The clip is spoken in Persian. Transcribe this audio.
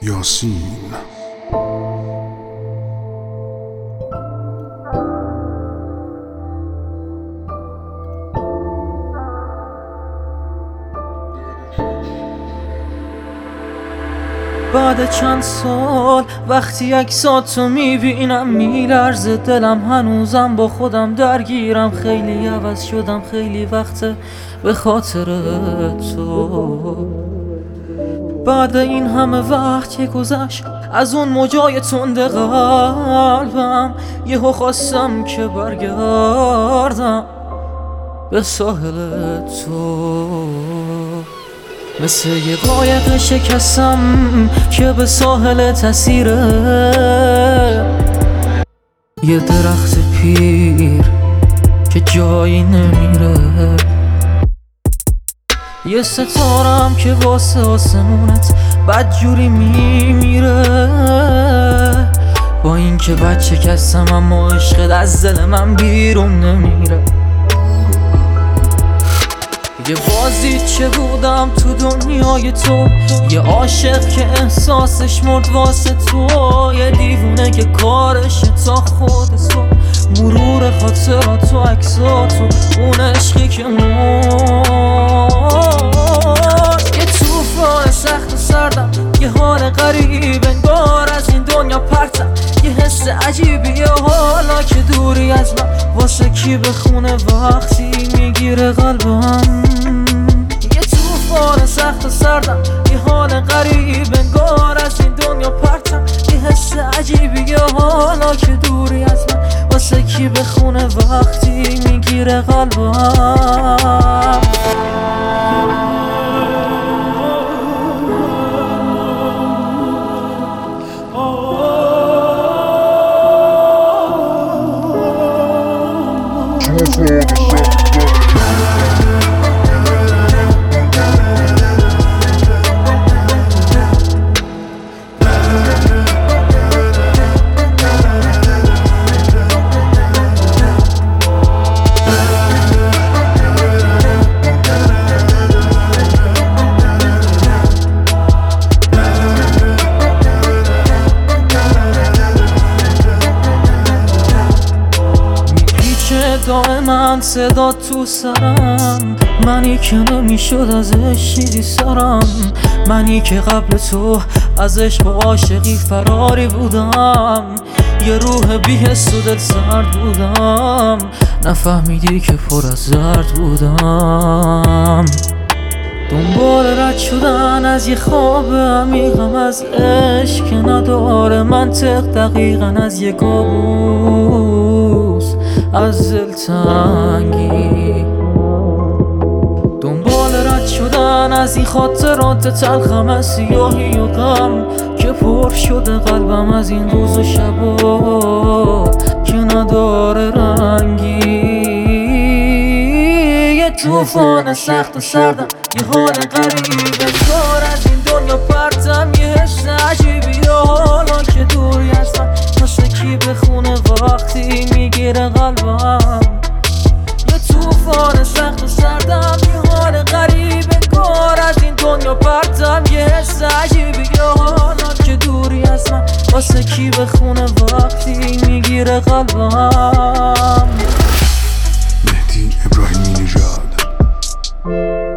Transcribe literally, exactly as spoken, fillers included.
یاسین. بعد چند سال وقتی عکساتو میبینم میلرزه دلم، هنوزم با خودم درگیرم. خیلی عوض شدم، خیلی وقته به خاطر تو. بعد این همه وقت که گذشت از اون موجای تند قلبم، یهو خواستم که برگردم به ساحل تو. مثل یه قایق شکستم که به ساحل تسیره، یه درخت پیر که جایی نمیره، یه ستارم که واسه آسمونت بدجوری میمیره. با این که بچه کستم اما عشقت از دل من بیرون نمیره. یه بازی چه بودم تو دنیای تو، یه عاشق که احساسش مرد واسه تو، یه دیوونه که کارشه تا خود تو مرور خاطرات و عکساتو، اون عشقی که مرد. یه طوفان سخت و سردم، یه حال غریب انگار از این دنیا پرتم، یه حس عجیبیه حالا که دوری از من. واسه کی بخونه وقتی میگیره قلبم. یه طوفان سخت و سردم، یه حال غریب انگار از این دنیا پرتم، یه حس عجیبیه حالا که دوری از من. واسه کی بخونه وقتی میگیره قلبم. دائما صدا تو سرم، منی که نمیشد ازش چیزی سرم، منی که قبل تو ازش با عاشقی فراری بودم، یه روح بی‌حس و دل سرد بودم، نفهمیدی که پر از درد بودم. دنبال رد شدن از یه خواب عمیقم، از عشق که نداره منطق، دقیقاً از یه کابوس از دلتنگی. دنبال رد شدن از این خاطرات تلخم، از سیاهی و غم که پر شده قلبم، از این روز و شبا که نداره رنگی. یه طوفان سخت و سردم، یه حال غریب انگار از این دنیا پرتم، یه حس عجیبی حالا که دوری از من. واسه کی بخونه وقتی میگیره قلبم. یه طوفان سخت و سردم، یه حال غریب انگار از این دنیا پرتم، یه حس عجیبی حالا که دوری از من. واسه کی بخونه وقتی میگیره قلبم. مهدی ابراهیمی نژاد.